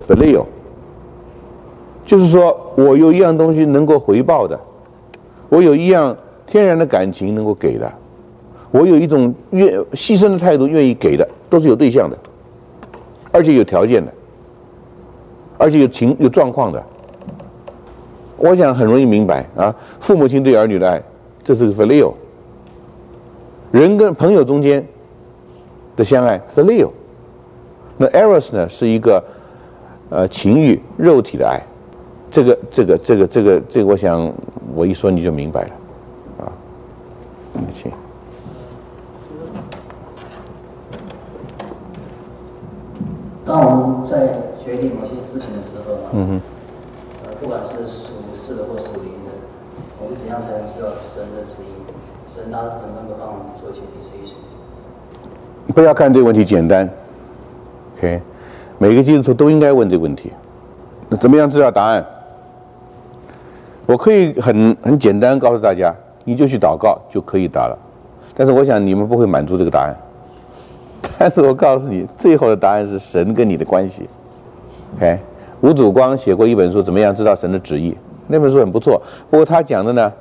phileo， 就是说我有一样东西能够回报的，我有一样天然的感情能够给的，我有一种牺牲的态度愿意给的，都是有对象的，而且有条件的，而且有状况的。我想很容易明白啊，父母亲对儿女的爱，这是个 phileo。人跟朋友中间的相爱 phileo。那 eros 呢是一个情欲肉体的爱，这个，我想我一说你就明白了啊。请。 当我们在决定某些事情的时候，不管是属是的或属灵的，我们怎样才能知道神的旨意？神他能够帮我们做一些 decision。 不要看这个问题简单 ，OK， 每个基督徒都应该问这个问题。那怎么样知道答案？我可以很简单告诉大家，你就去祷告就可以答了。但是我想你们不会满足这个答案。但是我告诉你，最后的答案是神跟你的关系。OK， 吴祖光写过一本书，怎么样知道神的旨意？那本书很不错，不过他讲的呢，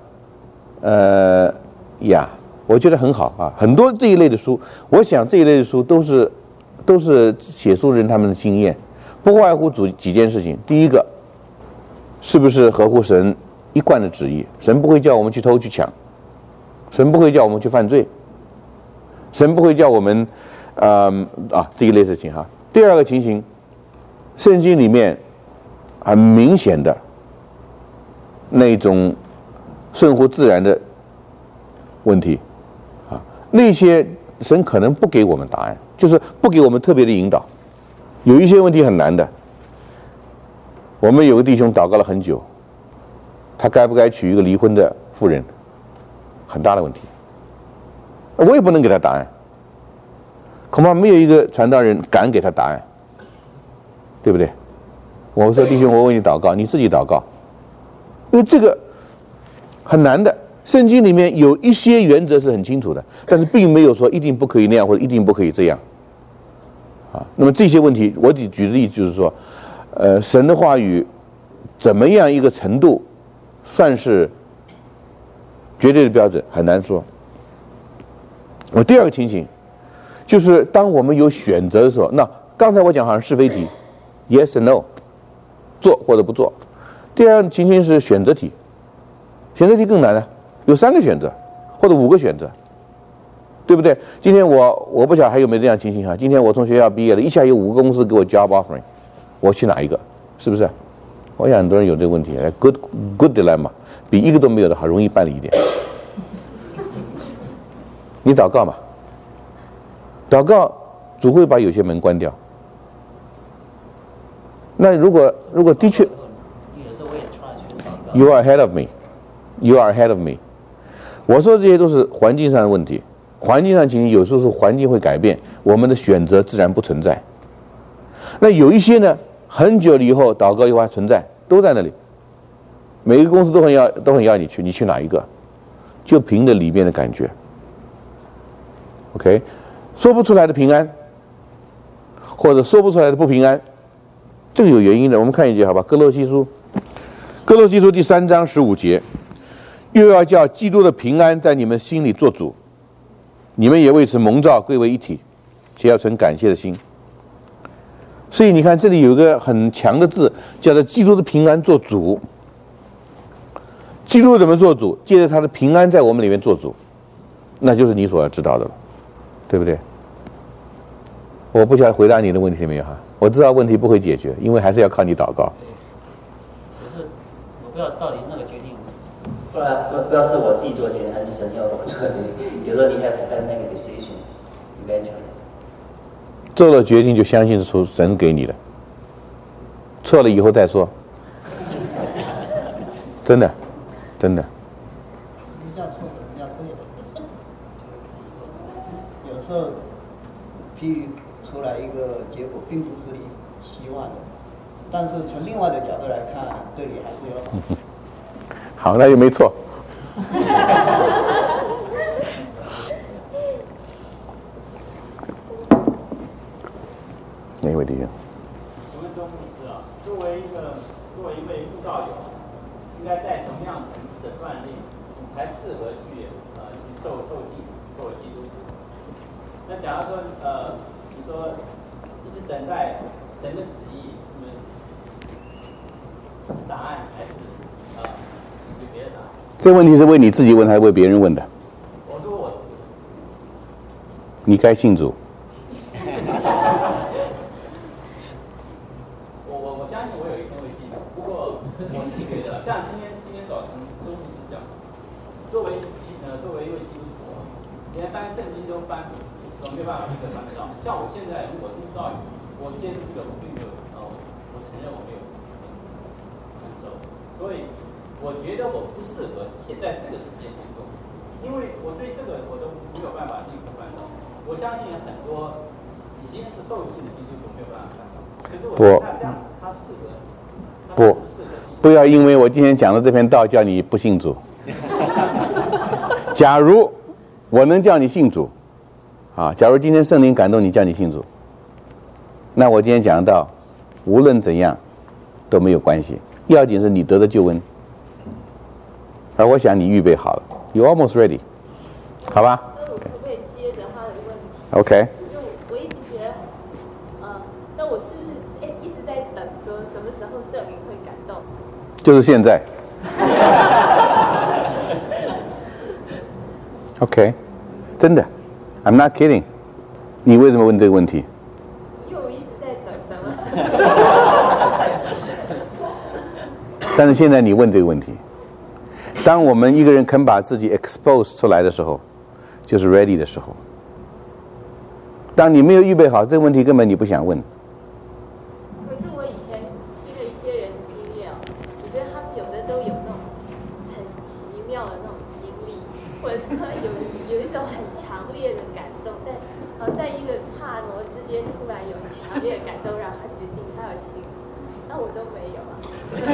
我觉得很好啊。很多这一类的书，我想这一类的书都是写书人他们的经验，不外乎几件事情。第一个，是不是合乎神一贯的旨意？神不会叫我们去偷去抢，神不会叫我们去犯罪，神不会叫我们这一类事情哈。第二个情形，圣经里面很明显的那种顺乎自然的问题啊，那些神可能不给我们答案，就是不给我们特别的引导。有一些问题很难的，我们有个弟兄祷告了很久，他该不该娶一个离婚的妇人，很大的问题，我也不能给他答案，恐怕没有一个传道人敢给他答案，对不对？我说弟兄，我为你祷告，你自己祷告，因为这个很难的。圣经里面有一些原则是很清楚的，但是并没有说一定不可以那样或者一定不可以这样啊。那么这些问题，我举的例子就是说，神的话语怎么样一个程度算是绝对的标准，很难说。第二个情形就是当我们有选择的时候，那刚才我讲好像是非题 ，yes and no， 做或者不做。第二个情形是选择题，选择题更难了，有3个选择或者5个选择，对不对？今天我不晓得还有没有这样情形哈。今天我从学校毕业了，一下有5个公司给我 job offering， 我去哪一个？是不是？我想很多人有这个问题 ，good dilemma， 比一个都没有的好容易办理一点。你祷告嘛，祷告主会把有些门关掉。那如果的确 ，You are ahead of me， You are ahead of me。我说这些都是环境上的问题，环境上情形有时候是环境会改变，我们的选择自然不存在。那有一些呢，很久了以后祷告以后还存在，都在那里。每个公司都很要你去，你去哪一个？就凭着里面的感觉。OK， 说不出来的平安，或者说不出来的不平安，这个有原因的。我们看一节好吧，哥罗西书第3章15节，又要叫基督的平安在你们心里做主，你们也为此蒙召归为一体，且要存感谢的心。所以你看这里有一个很强的字，叫做基督的平安做主。基督怎么做主？借着他的平安在我们里面做主，那就是你所要知道的了，对不对？我不晓得回答你的问题没有哈？我知道问题不会解决，因为还是要靠你祷告。 可是我不知道到底那个决定，不知道是我自己做决定，还是神要我做决定。有时候你 have to make a decision eventually。 做了决定就相信是神给你的，错了以后再说。真的。 什么叫错，什么叫对的？有时候，譬如出来一个结果，并不是你希望的，但是从另外的角度来看，对你还是有好处。 好，那就没错。哪一位弟兄？ 我们周牧师啊，作为一位布道友，应该在什么样层次的锻炼，你才适合去受浸作为基督徒？那假如说你说一直等待神的旨意，是答案还是有别的答案？ 这问题是为你自己问还是为别人问的？ 我说我自己。 你该信主。 我相信我有一天会信主，不过我是觉得，像今天早晨周牧师讲，作为一位基督徒，连翻圣经都翻，我没办法立刻翻得到。像我现在如果是布道友，我接触这个我并没有，我承认我没有感受，所以我觉得我不适合现在这个时间点做，因为我对这个我都没有办法立刻翻到。我相信很多已经是受浸的基督徒没有办法翻到，可是我觉得这样他适合。 不要因为我今天讲的这篇道叫你不信主。假如我能叫你信主，假如今天圣灵感动你叫你信主，那我今天讲的道无论怎样都没有关系，要紧是你得的救恩。而我想你预备好了 ，You almost ready， 好吧？ 那我可不可以接着他的问题 ？OK。 就我一直觉得，那我是不是一直在等说什么时候圣灵会感动？ 就是现在。OK， 真的 ，I'm not kidding。你为什么问这个问题？ 因为我一直在等。 但是现在你问这个问题，当我们一个人肯把自己 expose 出来的时候，就是 ready 的时候。当你没有预备好，这个问题根本你不想问。 可是我以前听了一些人的经验我觉得他们有的都有那种很奇妙的那种经历，或者是他有一种很强烈的感动，在一个刹那之间突然有很强烈的感动，让他决定他有心，那我都没有啊。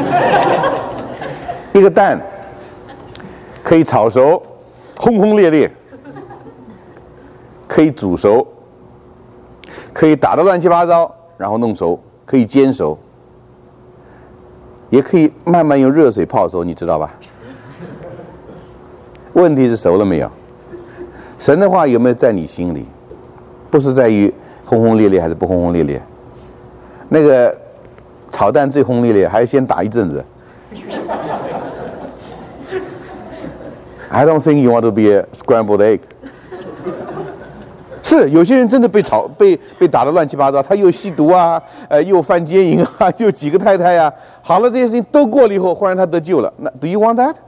一个蛋可以炒熟，轰轰烈烈；可以煮熟，可以打得乱七八糟，然后弄熟，可以煎熟，也可以慢慢用热水泡熟，你知道吧？问题是熟了没有？神的话有没有在你心里？不是在于轰轰烈烈还是不轰轰烈烈。那个炒蛋最轰烈烈，还要先打一阵子。I don't think you want to be a scrambled egg。是有些人真的被打得乱七八糟，他又吸毒啊，又犯奸淫啊，又几个太太啊，好了，这些事情都过了以后，忽然他得救了。那 Do you want that？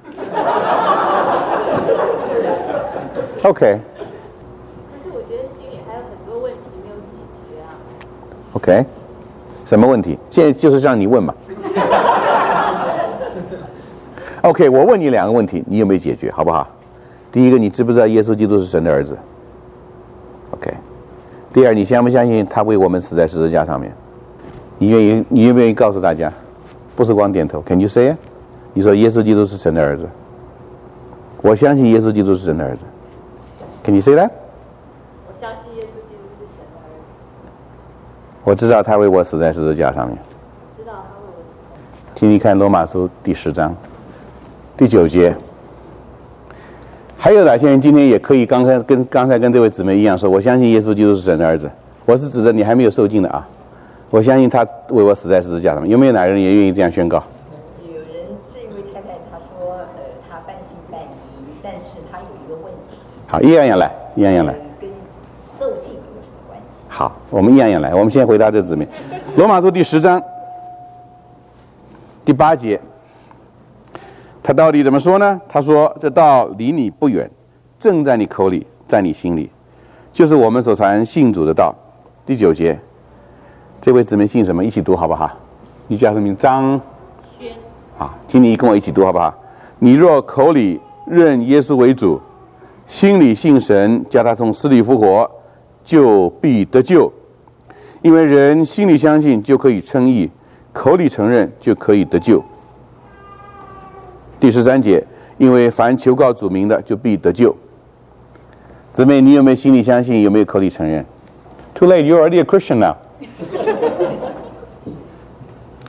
OK。 可是我觉得心里还有很多问题没有解决啊。 OK， 什么问题？现在就是让你问嘛。OK， 我问你两个问题，你有没有解决，好不好？第一个，你知不知道耶稣基督是神的儿子 ？OK。第二，你相不相信他为我们死在十字架上面？你愿不愿意告诉大家？不是光点头 ，Can you say it？ 你说耶稣基督是神的儿子。我相信耶稣基督是神的儿子。Can you say that？ 我相信耶稣基督是神的儿子。 我知道他为我死在十字架上面。 知道他为我死。 请你看罗马书第10章第9节。还有哪些人今天也可以刚才跟这位姊妹一样说，我相信耶稣基督是神的儿子？我是指的你还没有受浸的啊。我相信他为我死在十字架上面。有没有哪个人也愿意这样宣告？ 有人这位太太她说，她半信半疑，但是她有一个问题。 好，一样来，一样来。 跟受浸有什么关系？ 好，我们一样来。我们先回答这姊妹。罗马书第10章第8节。他到底怎么说呢？他说：“这道离你不远，正在你口里，在你心里，就是我们所传信主的道。”第9节，这位姊妹姓什么？一起读好不好？你叫什么名？张轩。 好，请你跟我一起读好不好？你若口里认耶稣为主，心里信神，叫他从死里复活，就必得救。因为人心里相信，就可以称义；口里承认，就可以得救。第13节，因为凡求告主名的，就必得救。姊妹，你有没有心里相信？有没有口里承认 ？Too late, you're already a Christian now.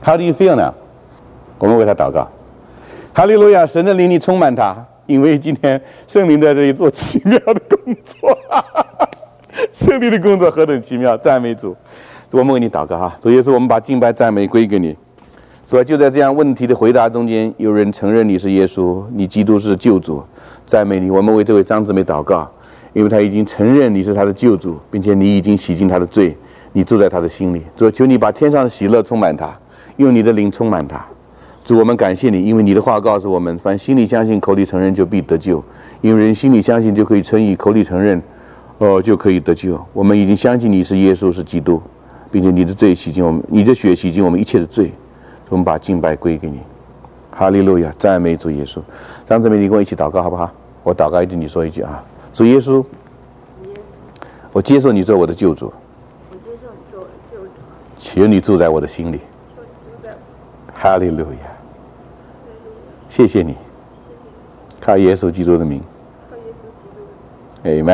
How do you feel now？ 我们为他祷告。哈利路亚！神的灵力充满他，因为今天圣灵在这里做奇妙的工作。圣灵的工作何等奇妙！赞美主！我们为你祷告哈。主耶稣，我们把敬拜赞美归给你。所以就在这样问题的回答中间，有人承认你是耶稣，你基督是救主，赞美你。我们为这位张姊妹祷告，因为他已经承认你是他的救主，并且你已经洗净他的罪，你住在他的心里。主，求你把天上的喜乐充满他，用你的灵充满他。主，我们感谢你，因为你的话告诉我们，凡心里相信、口里承认，就必得救。因为人心里相信就可以称义，口里承认，就可以得救。我们已经相信你是耶稣，是基督，并且你的罪洗净我们，你的血洗净我们一切的罪。我们把敬拜归给你，哈利路亚，赞美主耶稣。张姊妹，你跟我一起祷告好不好？我祷告一句，你说一句啊。主耶稣，我接受你做我的救主， 我接受你做我的救主， 求你住在我的心里， 求你住在哈利路亚。谢谢你，靠耶稣基督的名， 靠耶稣基督的名。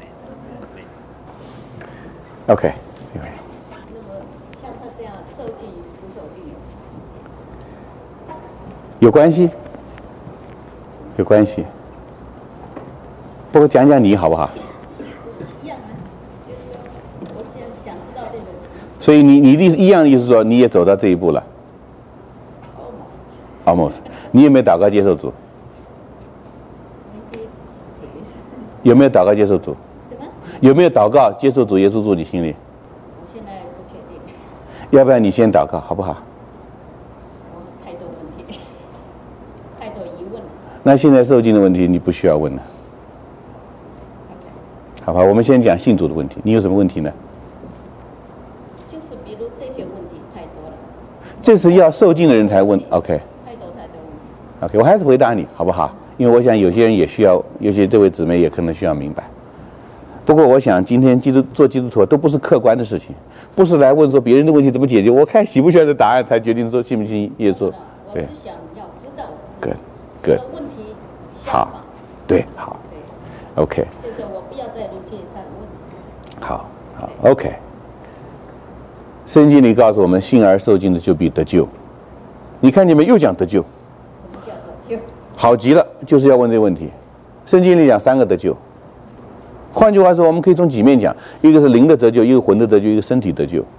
Amen。OK。 那么像他这样受尽与不受尽有什么？ 有关系，有关系。不过讲讲你好不好？ 一样啊，就是我想知道这个所以你的一样的意思说，你也走到这一步了。almost。你有没有祷告接受主？有没有祷告接受主？ 什么？ 有没有祷告接受主耶稣住你心里？ 我现在不确定， 要不然你先祷告好不好？ 我太多问题，太多疑问了。 那现在受尽的问题你不需要问了，好吧？我们先讲信主的问题。你有什么问题呢？ 就是比如这些问题太多了， 这是要受尽的人才问。OK。 太多问题。 OK， 我还是回答你好不好？因为我想有些人也需要，尤其这位姊妹也可能需要明白。不过我想今天做基督徒都不是客观的事情，不是来问说别人的问题怎么解决，我看喜不喜欢的答案才决定说信不信耶稣。对。 我是想要知道 Good。 问题想好法。 对，好。 对。 OK。 就是我不要再 repeat 他的问题。 好 OK。圣经里告诉我们，信而受尽的就必得救。你看你们又讲得救， 什么叫得救？ 好极了，就是要问这个问题。圣经里讲3个得救，换句话说，我们可以从几面讲：一个是灵的得救，一个魂的得救，一个身体得救。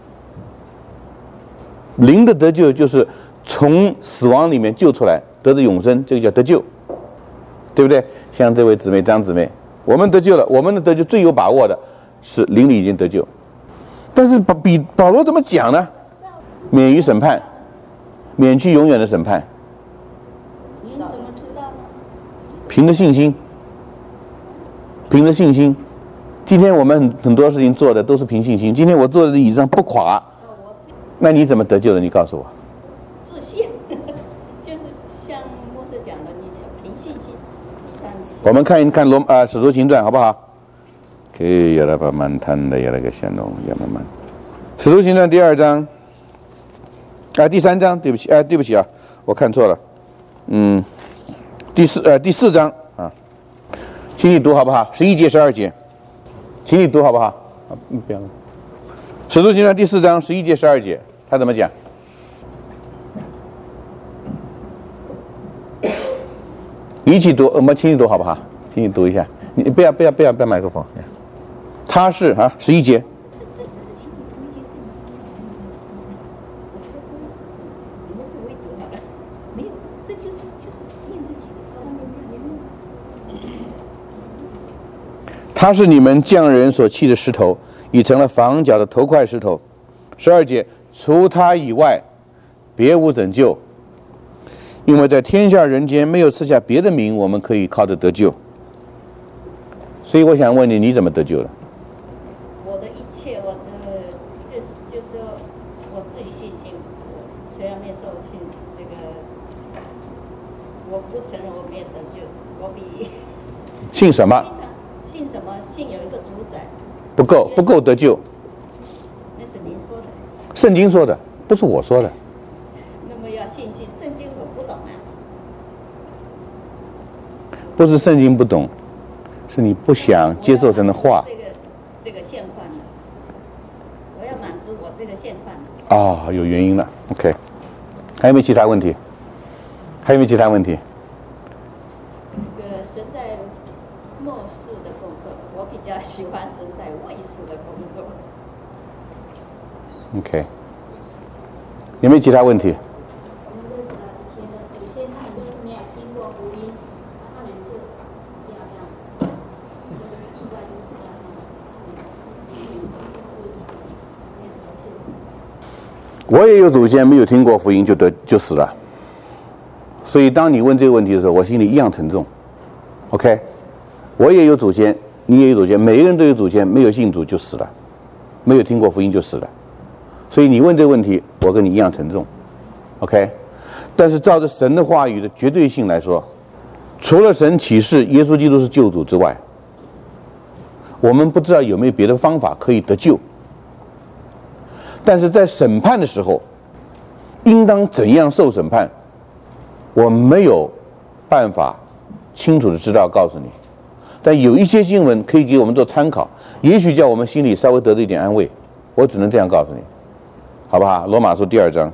灵的得救就是从死亡里面救出来，得着永生，这个叫得救，对不对？像这位姊妹张姊妹，我们得救了，我们的得救最有把握的是灵里已经得救。但是保罗怎么讲呢？免于审判，免去永远的审判。 您怎么知道呢？ 凭着信心，凭着信心。今天我们很多事情做的都是凭信心。今天我坐在椅子上不垮，那你怎么得救的？你告诉我。 自信，就是像牧师讲的，你凭信心。 我们看一看使徒行传好不好？可以呀，把满摊的呀那个显龙呀慢慢。使徒行传第2章，第3章，对不起啊，我看错了，第4章啊，请你读好不好？11节、12节，请你读好不好？不要了。使徒行传第4章11节、12节，他怎么讲？你一起读，我们请你读好不好？请你读一下，你不要麦克风。他是11节。他是你们匠人所弃的石头，已成了房角的头块石头。12节，除他以外，别无拯救，因为在天下人间没有赐下别的名，我们可以靠着得救。所以我想问你，你怎么得救的？ 我的一切，我的就是说我自己信心，我虽然没受信，这个我不承认我没有得救，我比信什么？ 信什么？信有一个主宰。 不够得救。 那是您说的。 圣经说的，不是我说的。 那么要信圣经，我不懂啊。 不是圣经不懂，是你不想接受神的话。 这个现况，我要满足我这个现况。 有原因了。OK， 还有没有其他问题？还有没有其他问题？ 这个神在末世的工作，我比较喜欢神在未世的工作。 OK， 有没有其他问题？ 我们的以前的祖先，他们就是没有听过福音，他们就死掉这样，意外就死掉我也有祖先没有听过福音就死了，所以当你问这个问题的时候，我心里一样沉重。OK， 我也有祖先，你也有祖先，每个人都有祖先，没有信主就死了，没有听过福音就死了。所以你问这个问题，我跟你一样沉重。OK， 但是照着神的话语的绝对性来说，除了神启示耶稣基督是救主之外，我们不知道有没有别的方法可以得救。但是在审判的时候，应当怎样受审判，我没有办法清楚的知道告诉你。但有一些经文可以给我们做参考，也许叫我们心里稍微得到一点安慰。我只能这样告诉你，好不好？罗马书第2章。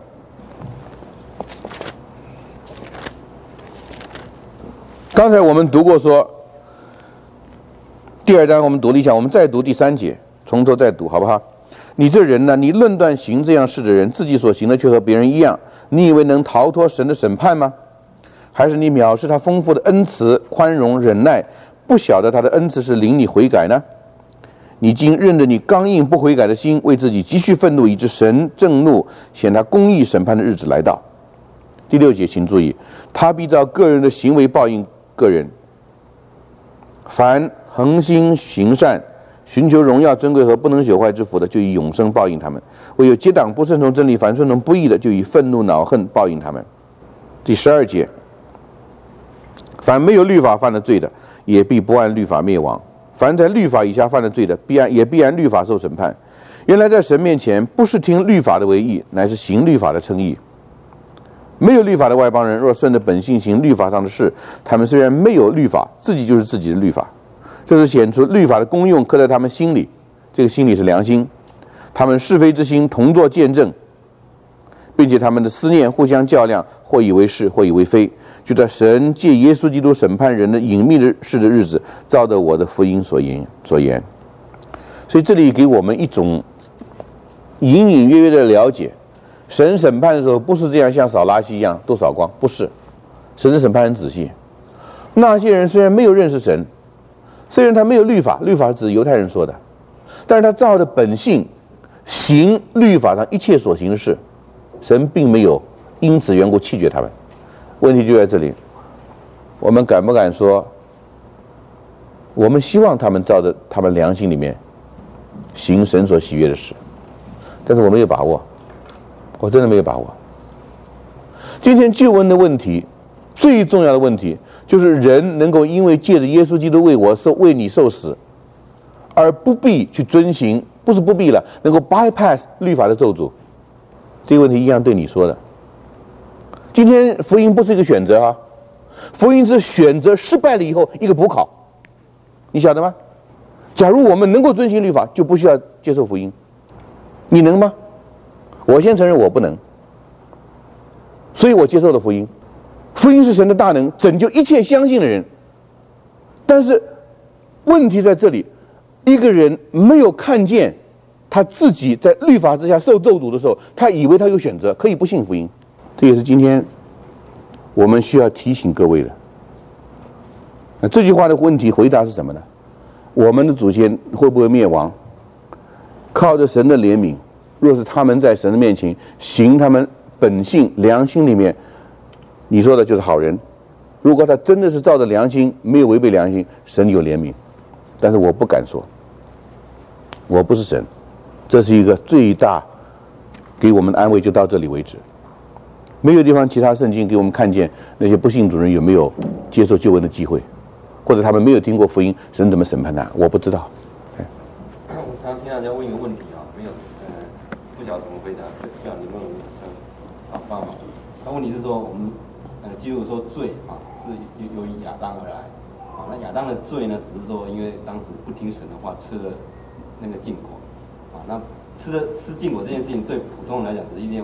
刚才我们读过说，第2章我们读了一下，我们再读第3节，从头再读，好不好？你这人呢？你论断行这样事的人，自己所行的却和别人一样，你以为能逃脱神的审判吗？还是你藐视他丰富的恩慈、宽容、忍耐，不晓得他的恩慈是领你悔改呢？你竟认着你刚硬不悔改的心，为自己积蓄愤怒，以致神震怒，显他公义审判的日子来到。第6节，请注意，他必照个人的行为报应个人。凡恒心行善，寻求荣耀、尊贵和不能朽坏之福的，就以永生报应他们；唯有结党不顺从真理、反顺从不义的，就以愤怒、恼恨报应他们。第12节，凡没有律法犯了罪的，也必不按律法灭亡；凡在律法以下犯了罪的，也必按律法受审判。原来在神面前，不是听律法的为义，乃是行律法的称义。没有律法的外邦人，若顺着本性行律法上的事，他们虽然没有律法，自己就是自己的律法。这是显出律法的功用刻在他们心里，这个心里是良心，他们是非之心同作见证，并且他们的思念互相较量，或以为是，或以为非，就在神借耶稣基督审判人的隐秘的事的日子，照着我的福音所言。所以这里给我们一种隐隐约约的了解，神审判的时候不是这样像扫垃圾一样都扫光，不是，神的审判很仔细。那些人虽然没有认识神，虽然他没有律法，律法只是犹太人说的，但是他照着本性行律法上一切所行的事，神并没有因此缘故弃绝他们。问题就在这里，我们敢不敢说，我们希望他们照着他们良心里面行神所喜悦的事，但是我没有把握，我真的没有把握。今天救恩的问题，最重要的问题就是人能够因为借着耶稣基督为你受死，而不必去遵行，不是不必了，能够 bypass 律法的咒诅。这个问题一样对你说的。今天福音不是一个选择啊，福音是选择失败了以后一个补考，你晓得吗？假如我们能够遵行律法，就不需要接受福音。你能吗？我先承认我不能，所以我接受了福音。福音是神的大能，拯救一切相信的人。但是问题在这里，一个人没有看见他自己在律法之下受咒诅的时候，他以为他有选择，可以不信福音。这也是今天我们需要提醒各位的。那这句话的问题回答是什么呢？我们的祖先会不会灭亡？靠着神的怜悯，若是他们在神的面前行他们本性良心里面，你说的就是好人。如果他真的是照着良心，没有违背良心，神有怜悯。但是我不敢说，我不是神。这是一个最大给我们的安慰，就到这里为止。没有地方其他圣经给我们看见那些不信主人有没有接受救恩的机会，或者他们没有听过福音，神怎么审判他，我不知道。 我常常听大家问一个问题啊，没有不晓得怎么回答，不晓得你问我好帮忙。那问题是说，我们基督说罪啊是由于亚当而来啊，那亚当的罪呢，只是说因为当时不听神的话，吃了那个禁果啊，那吃禁果这件事情对普通人来讲只是一件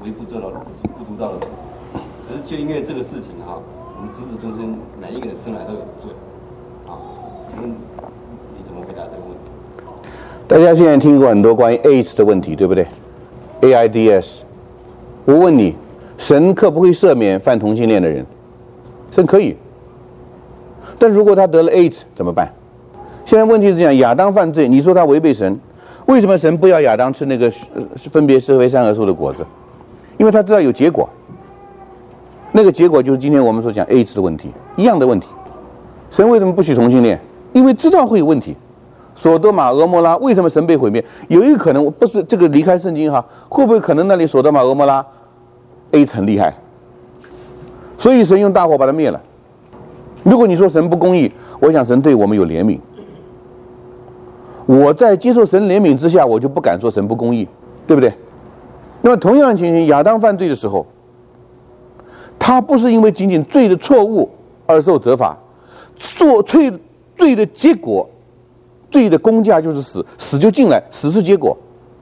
微不足道的事情，可是就因为这个事情哈，我们子子孙孙每一个人生来都有罪，啊，你怎么回答这个问题？ 大家现在听过很多关于 AIDS 的问题，对不对 ？AIDS， 我问你，神可不可以赦免犯同性恋的人？神可以，但如果他得了 AIDS 怎么办？现在问题是这样，亚当犯罪，你说他违背神，为什么神不要亚当吃那个分别是非善恶树的果子？因为他知道有结果，那个结果就是今天我们所讲 AIDS 的问题，一样的问题。神为什么不许同性恋？因为知道会有问题。索多玛、俄摩拉为什么神被毁灭？有一个可能，不是这个离开圣经哈，会不会可能那里索多玛、俄摩拉 AIDS 很厉害？所以神用大火把它灭了。如果你说神不公义，我想神对我们有怜悯。我在接受神怜悯之下，我就不敢说神不公义，对不对？那么同样的情形，亚当犯罪的时候，他不是因为仅仅罪的错误而受责罚，罪的结果，罪的工价就是死，死就进来，死是结果。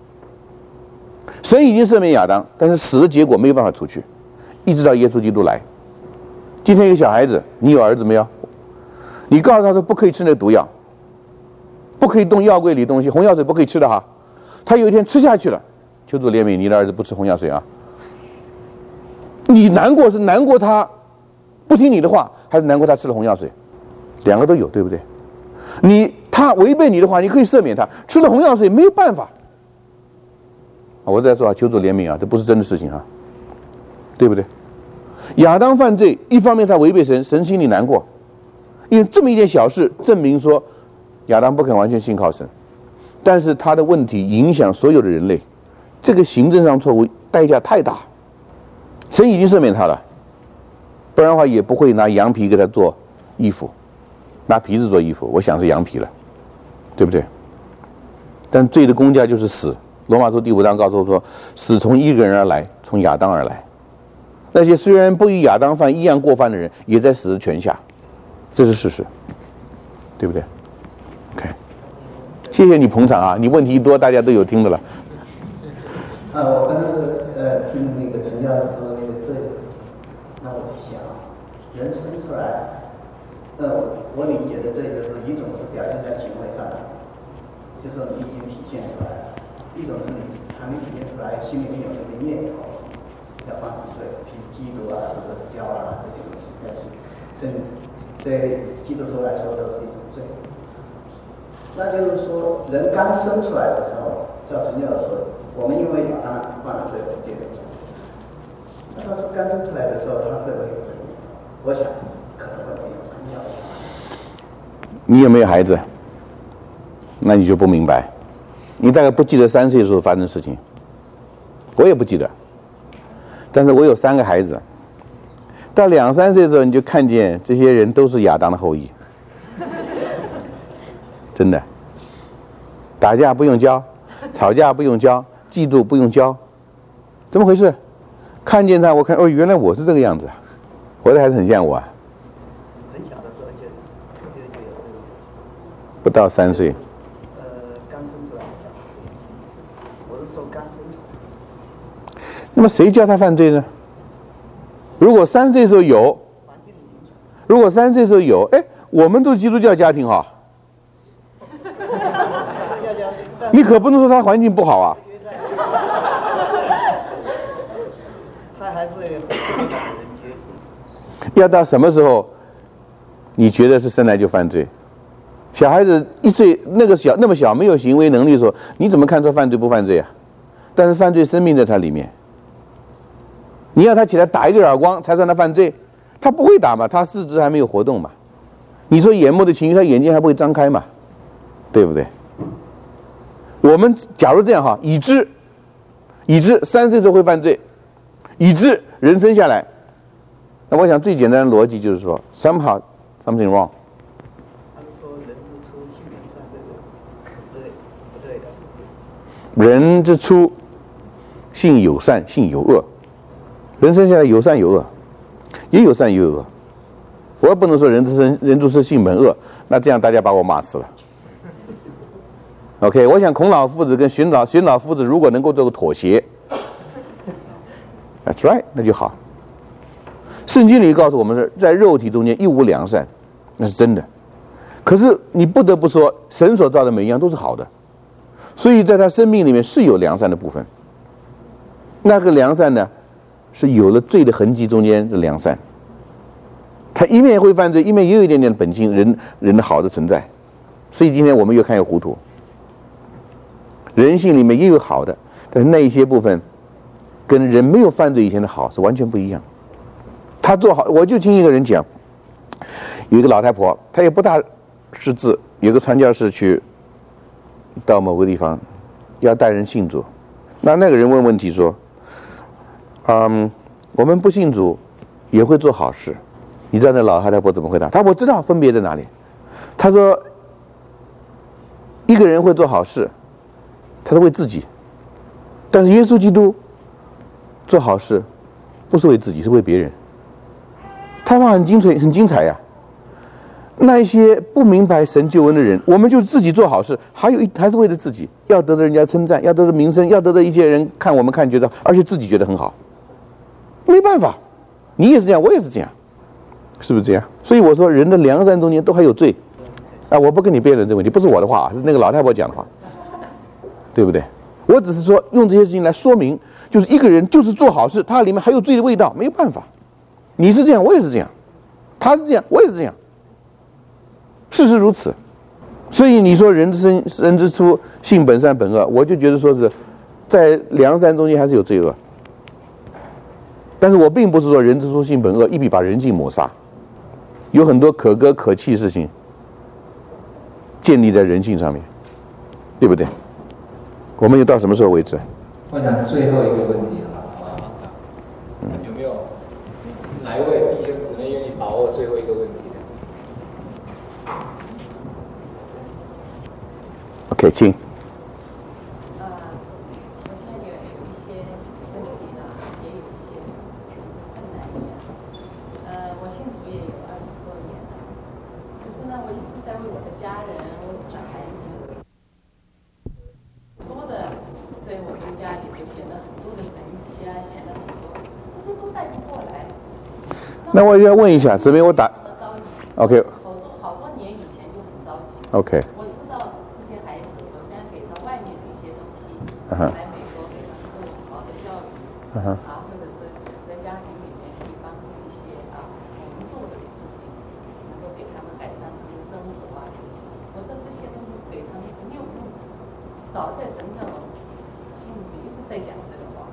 神已经赦免亚当，但是死的结果没有办法除去，一直到耶稣基督来。今天一个小孩子，你有儿子没有？你告诉他说不可以吃那个毒药，不可以动药柜里东西，红药水不可以吃的哈。他有一天吃下去了，求主怜悯你的儿子不吃红药水啊。你难过是难过他不听你的话，还是难过他吃了红药水？两个都有，对不对？他违背你的话，你可以赦免他，吃了红药水没有办法。我再说啊，求主怜悯啊，这不是真的事情啊，对不对？亚当犯罪，一方面他违背神，神心里难过，因为这么一件小事证明说亚当不肯完全信靠神，但是他的问题影响所有的人类，这个行政上错误代价太大，神已经赦免他了，不然的话也不会拿羊皮给他做衣服，拿皮子做衣服，我想是羊皮了，对不对？但罪的工价就是死。罗马书第5章告诉我说，死从一个人而来，从亚当而来。那些虽然不与亚当犯一样过犯的人，也在死的权下，这是事实，对不对 ？OK， 谢谢你捧场啊！你问题一多，大家都有听的了。 我刚才听那个陈教授说那个罪的事情，那我就想，人生出来，我理解的罪就是一种是表现在行为上的，就是说你已经体现出来了；一种是你还没体现出来，心里面有那个念头要犯罪，比如嫉妒啊或者骄傲啊这些东西，但是对基督徒来说都是一种罪。那就是说，人刚生出来的时候，照陈教授说，我们因为亚当犯了罪，我们就有罪。那他是刚生出来的时候，他会不会有罪？我想可能会没有。 你有没有孩子？那你就不明白，你大概不记得3岁的时候发生的事情，我也不记得。但是我有3个孩子，到2、3岁的时候，你就看见这些人都是亚当的后裔，真的。打架不用教，吵架不用教，嫉妒不用教，怎么回事？看见他，我看原来我是这个样子，我的孩子很像我啊。 很小的时候就有这个， 不到3岁。 刚生出来的小孩，我是说刚生出来。 那么谁教他犯罪呢？如果3岁的时候有，如果3岁的时候有，我们都是基督教家庭哈，你可不能说他环境不好啊。 他还是很人接受。 要到什么时候，你觉得是生来就犯罪？小孩子1岁那么小没有行为能力的时候，你怎么看出犯罪不犯罪啊？但是犯罪生命在他里面，你要他起来打一个耳光才算他犯罪，他不会打嘛，他四肢还没有活动嘛。你说眼目的情绪，他眼睛还不会张开嘛，对不对？我们假如这样哈，已知3岁时候会犯罪，已知人生下来，那我想最简单的逻辑就是说 somehow something wrong。 他们说人之初性本善，这个不对的。 人之初性有善，性有恶。人生下来有善有恶，也有善也有恶。我也不能说人之初性本恶，那这样大家把我骂死了。OK， 我想孔老夫子跟荀老夫子如果能够做个妥协， That's right， 那就好。圣经里告诉我们是在肉体中间一无良善，那是真的。可是你不得不说，神所造的每一样都是好的，所以在他生命里面是有良善的部分。那个良善呢，是有了罪的痕迹中间的良善。他一面会犯罪，一面也有一点点本性人的好的存在。所以今天我们越看越糊涂。人性里面也有好的，但是那一些部分跟人没有犯罪以前的好是完全不一样。他做好，我就听一个人讲，有一个老太婆，她也不大识字，有个传教士去到某个地方要带人信主，那个人问问题说，我们不信主也会做好事。你知道那老太婆怎么回答？我知道分别在哪里。他说一个人会做好事，他是为自己，但是耶稣基督做好事不是为自己，是为别人。他话很精彩呀。那一些不明白神救恩的人，我们就自己做好事，还是为了自己，要得到人家称赞，要得到名声，要得到一些人看我们看觉得，而且自己觉得很好。没办法，你也是这样，我也是这样，是不是这样？所以我说，人的良善中间都还有罪。我不跟你辩论这个问题，不是我的话，是那个老太婆讲的话，对不对？我只是说用这些事情来说明，就是一个人就是做好事，他里面还有罪的味道，没有办法。你是这样，我也是这样，他是这样，我也是这样。事实如此，所以你说人之初性本善本恶，我就觉得说是在良善中间还是有罪恶。但是我并不是说人之初性本恶一笔把人性抹杀，有很多可歌可泣的事情建立在人性上面，对不对？我们又到什么时候为止？ 我想最后一个问题好吧？有没有哪一位弟兄姊妹愿意把握最后一个问题 ？OK， 请。 我现在有一些问题呢，也有一些困难一点。我信主也有20多年了，就是呢，我一直在为我的家人、为我的孩子，多的在我们家里头显了很多的神迹啊，显了很多，可是都带不过来。 那我要问一下，这边我打 ，OK。 好多年以前就很着急。 OK。 来美国给他们受好的教育或者是在家庭里面可以帮助一些我们做的事情，能够给他们改善他们的生活这些。我说这些东西给他们是没有用的。早在神在我心里面一直在讲这个话。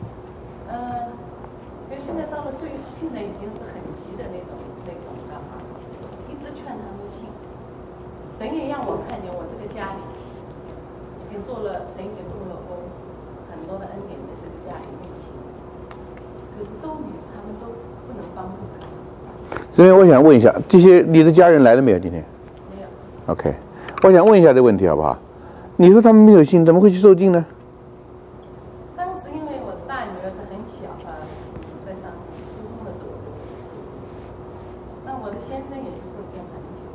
因为现在到了信的已经是很急的那种干嘛？一直劝他们信。神也让我看见我这个家里。已经做了，神已经动了工，很多的恩典在这个家里运行，可是他们都不能帮助他们。 所以我想问一下，这些你的家人来了没有？今天没有。 OK， 我想问一下这个问题好不好？你说他们没有信，怎么会去受浸呢？ 当时因为我的大女儿是很小在上初中的时候我就开始受浸，那我的先生也是受浸很久，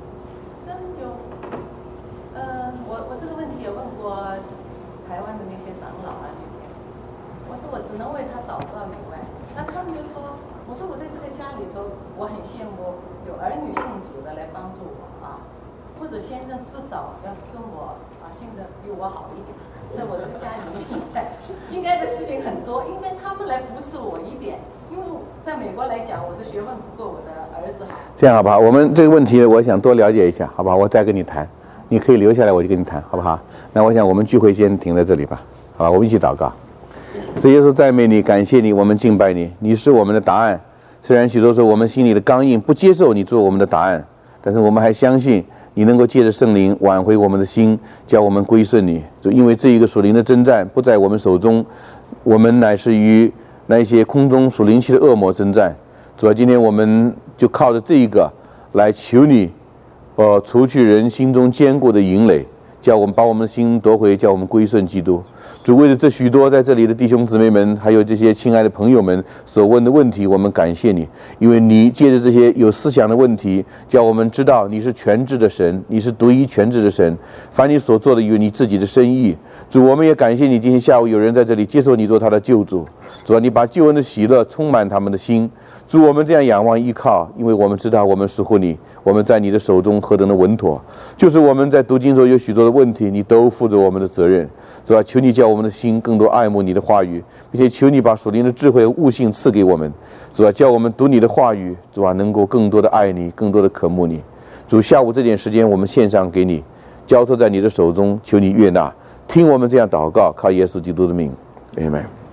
我这个问题也问过台湾的那些长老那些，我说我只能为他祷告以外，那他们就说，我说我在这个家里头，我很羡慕有儿女信主的来帮助我或者先生至少要跟我信的比我好一点，在我这个家里面应该的事情很多，应该他们来扶持我一点，因为在美国来讲，我的学问不够我的儿子好。 这样好不好？我们这个问题我想多了解一下，好不好？我再跟你谈。你可以留下来，我就跟你谈，好不好？那我想我们聚会先停在这里吧，好吧？我们一起祷告。主耶稣赞美你，感谢你，我们敬拜你，你是我们的答案。虽然许多时候我们心里的刚硬不接受你做我们的答案，但是我们还相信你能够借着圣灵挽回我们的心，叫我们归顺你。就因为这一个属灵的征战不在我们手中，我们乃是与那些空中属灵气的恶魔征战。主要今天我们就靠着这一个来求你。除去人心中坚固的营垒，叫我们把我们的心夺回，叫我们归顺基督。 主，为了这许多在这里的弟兄姊妹们，还有这些亲爱的朋友们所问的问题，我们感谢你，因为你借着这些有思想的问题，叫我们知道你是全知的神，你是独一全知的神，凡你所做的有你自己的深意。主，我们也感谢你，今天下午有人在这里接受你做他的救主。主啊，你把救恩的喜乐充满他们的心。主，我们这样仰望依靠，因为我们知道我们属乎你，我们在你的手中何等的稳妥。就是我们在读经中有许多的问题，你都负责我们的责任。主啊，求你叫我们的心更多爱慕你的话语，并且求你把属灵的智慧和悟性赐给我们。主啊，叫我们读你的话语，主啊，能够更多的爱你，更多的渴慕你。主，下午这点时间我们献上给你，交托在你的手中，求你悦纳，听我们这样祷告，靠耶稣基督的名，阿们。